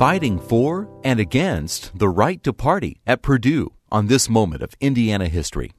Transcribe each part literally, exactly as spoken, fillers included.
fighting for and against the right to party at Purdue on this moment of Indiana history.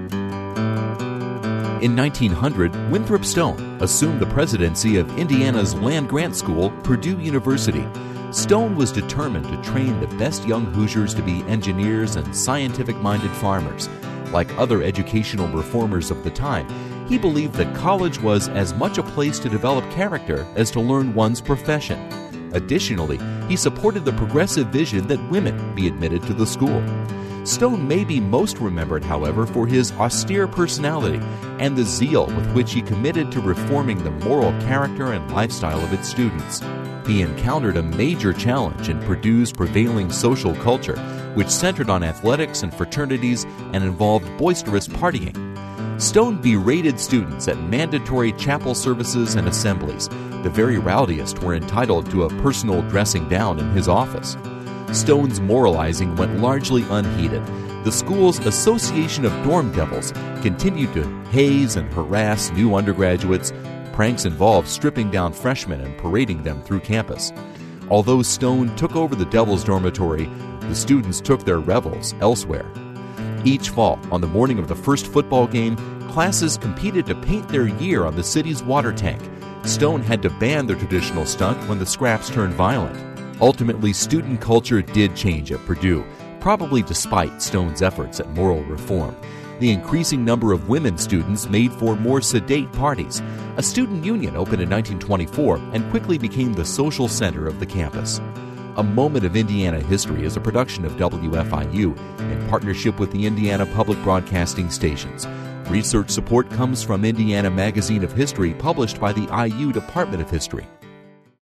In nineteen hundred, Winthrop Stone assumed the presidency of Indiana's land-grant school, Purdue University. Stone was determined to train the best young Hoosiers to be engineers and scientific-minded farmers. Like other educational reformers of the time, he believed that college was as much a place to develop character as to learn one's profession. Additionally, he supported the progressive vision that women be admitted to the school. Stone may be most remembered, however, for his austere personality and the zeal with which he committed to reforming the moral character and lifestyle of its students. He encountered a major challenge in Purdue's prevailing social culture, which centered on athletics and fraternities and involved boisterous partying. Stone berated students at mandatory chapel services and assemblies. The very rowdiest were entitled to a personal dressing down in his office. Stone's moralizing went largely unheeded. The school's Association of Dorm Devils continued to haze and harass new undergraduates. Pranks involved stripping down freshmen and parading them through campus. Although Stone took over the Devils' dormitory, the students took their revels elsewhere. Each fall, on the morning of the first football game, classes competed to paint their year on the city's water tank. Stone had to ban the traditional stunt when the scraps turned violent. Ultimately, student culture did change at Purdue, probably despite Stone's efforts at moral reform. The increasing number of women students made for more sedate parties. A student union opened in nineteen twenty-four and quickly became the social center of the campus. A Moment of Indiana History is a production of W F I U in partnership with the Indiana Public Broadcasting Stations. Research support comes from Indiana Magazine of History, published by the I U Department of History.